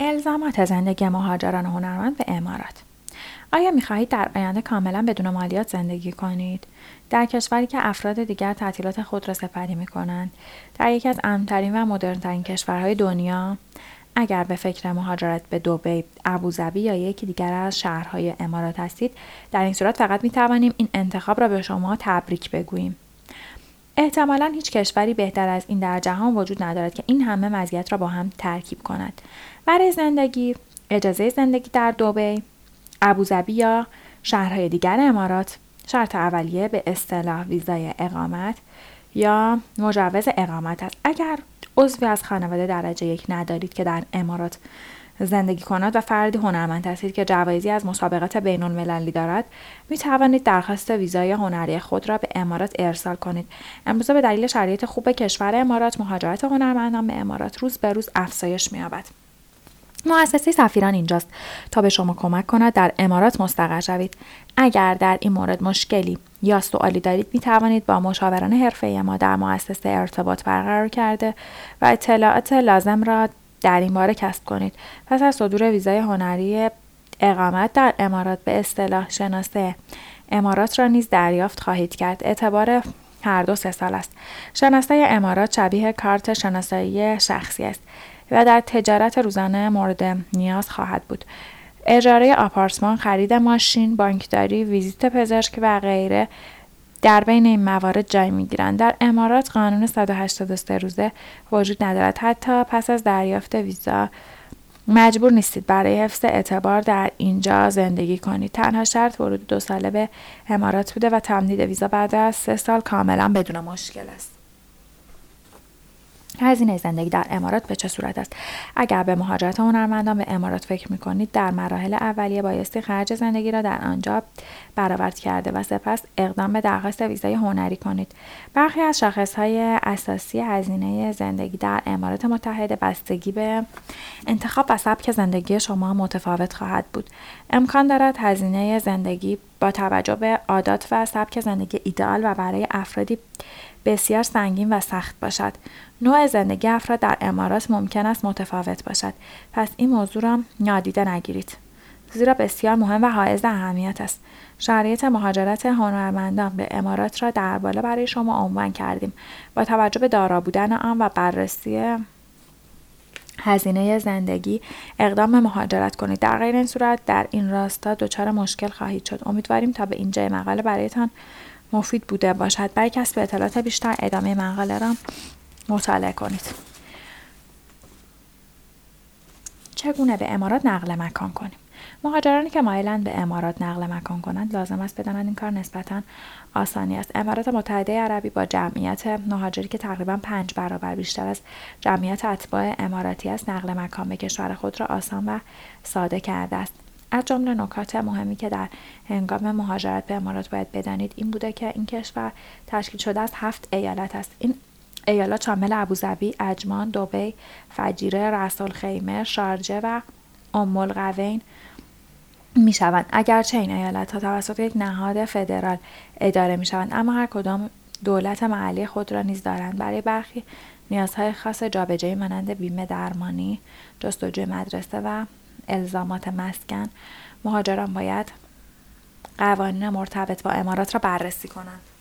الزامات زندگی مهاجران هنرمند به امارات. آیا می‌خواهید در آینده کاملا بدون مالیات زندگی کنید؟ در کشوری که افراد دیگر تعطیلات خود را سپری می‌کنند، در یکی از امن‌ترین و مدرن‌ترین کشورهای دنیا؟ اگر به فکر مهاجرت به دبی، ابوظبی یا یکی دیگر از شهرهای امارات هستید، در این صورت فقط می‌توانیم این انتخاب را به شما تبریک بگوییم. احتمالاً هیچ کشوری بهتر از این در جهان وجود ندارد که این همه مزیت را با هم ترکیب کند. برای زندگی، اجازه زندگی در دبی، ابوظبی یا شهرهای دیگر امارات، شرط اولیه به اصطلاح ویزای اقامت یا مجوز اقامت است. اگر عضوی از خانواده درجه 1 ندارید که در امارات زندگی کند و فردی هنرمند هستید که جوایزی از مسابقات بین‌المللی دارد، می توانید درخواست ویزای هنری خود را به امارات ارسال کنید. امروزه به دلیل شرایط خوب کشور امارات، مهاجرت هنرمندان به امارات روز به روز افزایش می یابد. مؤسسه سفیران اینجاست تا به شما کمک کند در امارات مستقر شوید. اگر در این مورد مشکلی یا سوالی دارید، می توانید با مشاوران حرفه‌ای ما در مؤسسه ارتباط برقرار کرده و اطلاعات لازم را در این باره کسب کنید. پس از صدور ویزای هنری اقامت در امارات، به اصطلاح شناسه امارات را نیز دریافت خواهید کرد. اعتبار هر دو 3 سال است. شناسه امارات شبیه کارت شناسایی شخصی است و در تجارت روزانه مورد نیاز خواهد بود. اجاره آپارتمان، خرید ماشین، بانکداری، ویزیت پزشک و غیره در بین این موارد جای می‌گیرند. در امارات قانون 183 روزه وجود ندارد. حتی پس از دریافت ویزا مجبور نیستید برای حفظ اعتبار در اینجا زندگی کنید. تنها شرط ورود 2 ساله به امارات بوده و تمدید ویزا بعد از 3 سال کاملا بدون مشکل است. هزینه زندگی در امارات به چه صورت است؟ اگر به مهاجرت هنرمندان به امارات فکر می‌کنید، در مراحل اولیه بایستی خرج زندگی را در آنجا برآورد کرده و سپس اقدام به درخواست ویزای هنری کنید. برخی از شاخص‌های اساسی هزینه زندگی در امارات متحده بستگی به انتخاب و سبک زندگی شما متفاوت خواهد بود. امکان دارد هزینه زندگی با توجه به عادات و سبک زندگی ایدئال و برای افرادی بسیار سنگین و سخت باشد. نوع زندگی افراد در امارات ممکن است متفاوت باشد، پس این موضوع را نادیده نگیرید، زیرا بسیار مهم و حائز اهمیت است. شرایط مهاجرت هنرمندان به امارات را در بالا برای شما عنوان کردیم. با توجه به دارا بودن آن و بررسی هزینه زندگی، اقدام به مهاجرت کنید. در غیر این صورت در این راستا دچار مشکل خواهید شد. امیدواریم تا به اینجای مقاله برایتان مفید بوده باشد. برای کسب اطلاعات بیشتر ادامه مقاله را مطالعه کنید. چگونه به امارات نقل مکان کنیم؟ مهاجرانی که مایلند به امارات نقل مکان کنند لازم است بدانند این کار نسبتاً آسانی است. امارات متحده عربی با جمعیت مهاجری که تقریباً 5 برابر بیشتر از جمعیت اتباع اماراتی است، نقل مکان به کشور خود را آسان و ساده کرده است. از جمله نکات مهمی که در هنگام مهاجرت به امارات باید بدانید این بوده که این کشور تشکیل شده از 7 ایالت است. این ایالات شامل ابوظبی، عجمان، دبی، فجیره، رأس الخیمه، شارجه و ام القوین می شوند. اگرچه این ایالت‌ها توسط یک نهاد فدرال اداره می شوند، اما هر کدام دولت محلی خود را نیز دارند. برای برخی نیازهای خاص جابجایی مانند بیمه درمانی، جستجوی مدرسه و الزامات مسکن، مهاجران باید قوانین مرتبط با امارات را بررسی کنند.